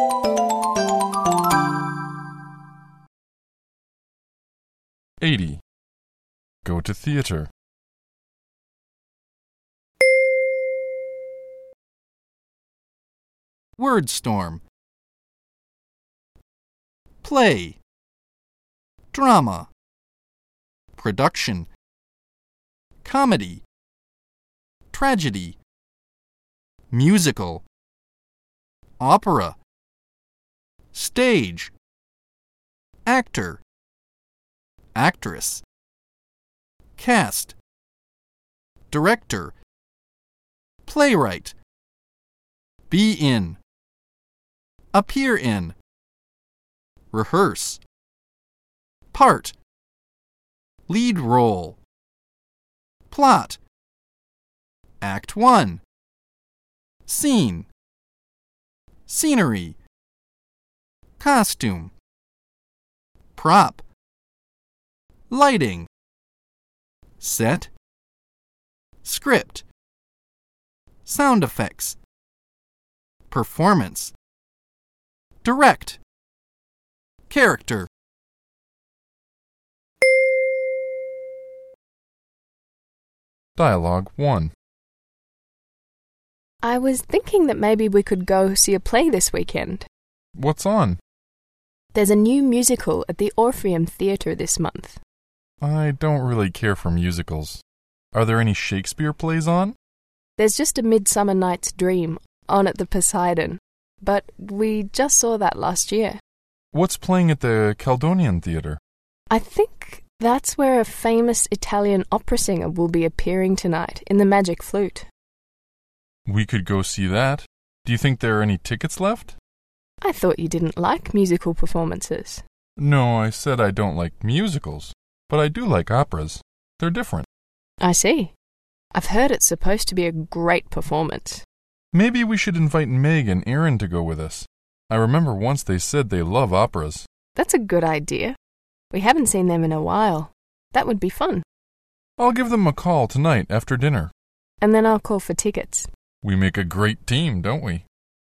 80. Go to theater. Word storm. Play. Drama. Production. Comedy. Tragedy. Musical. Opera. Stage. Actor. Actress. Cast. Director. Playwright. Be in. Appear in. Rehearse. Part. Lead role. Plot. Act 1. Scene. Scenery. Costume. Prop. Lighting. Set. Script. Sound effects. Performance. Direct. Character. Dialogue 1. I was thinking that maybe we could go see a play this weekend. What's on? There's a new musical at the Orpheum Theatre this month. I don't really care for musicals. Are there any Shakespeare plays on? There's just A Midsummer Night's Dream on at the Poseidon, but we just saw that last year. What's playing at the Caledonian Theatre? I think that's where a famous Italian opera singer will be appearing tonight in The Magic Flute. We could go see that. Do you think there are any tickets left? I thought you didn't like musical performances. No, I said I don't like musicals, but I do like operas. They're different. I see. I've heard it's supposed to be a great performance. Maybe we should invite Meg and Aaron to go with us. I remember once they said they love operas. That's a good idea. We haven't seen them in a while. That would be fun. I'll give them a call tonight after dinner. And then I'll call for tickets. We make a great team, don't we?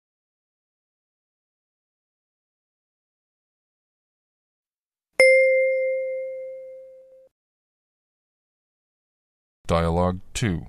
Dialogue 2.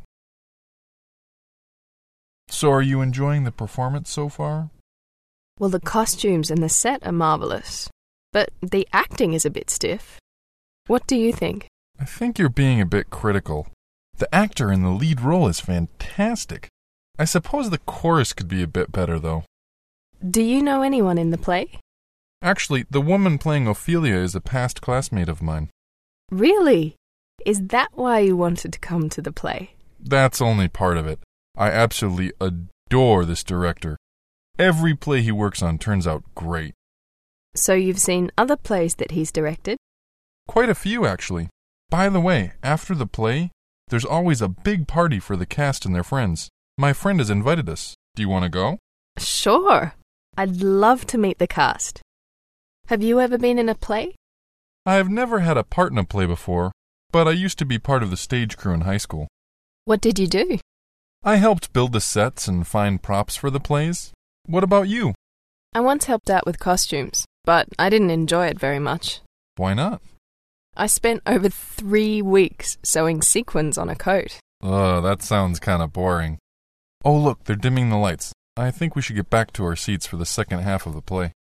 So are you enjoying the performance so far? Well, the costumes and the set are marvelous, but the acting is a bit stiff. What do you think? I think you're being a bit critical. The actor in the lead role is fantastic. I suppose the chorus could be a bit better, though. Do you know anyone in the play? Actually, the woman playing Ophelia is a past classmate of mine. Really? Is that why you wanted to come to the play? That's only part of it. I absolutely adore this director. Every play he works on turns out great. So you've seen other plays that he's directed? Quite a few, actually. By the way, after the play, there's always a big party for the cast and their friends. My friend has invited us. Do you want to go? Sure. I'd love to meet the cast. Have you ever been in a play? I have never had a part in a play before, but I used to be part of the stage crew in high school. What did you do? I helped build the sets and find props for the plays. What about you? I once helped out with costumes, but I didn't enjoy it very much. Why not? I spent over 3 weeks sewing sequins on a coat. That sounds kind of boring. Oh, look, they're dimming the lights. I think we should get back to our seats for the second half of the play.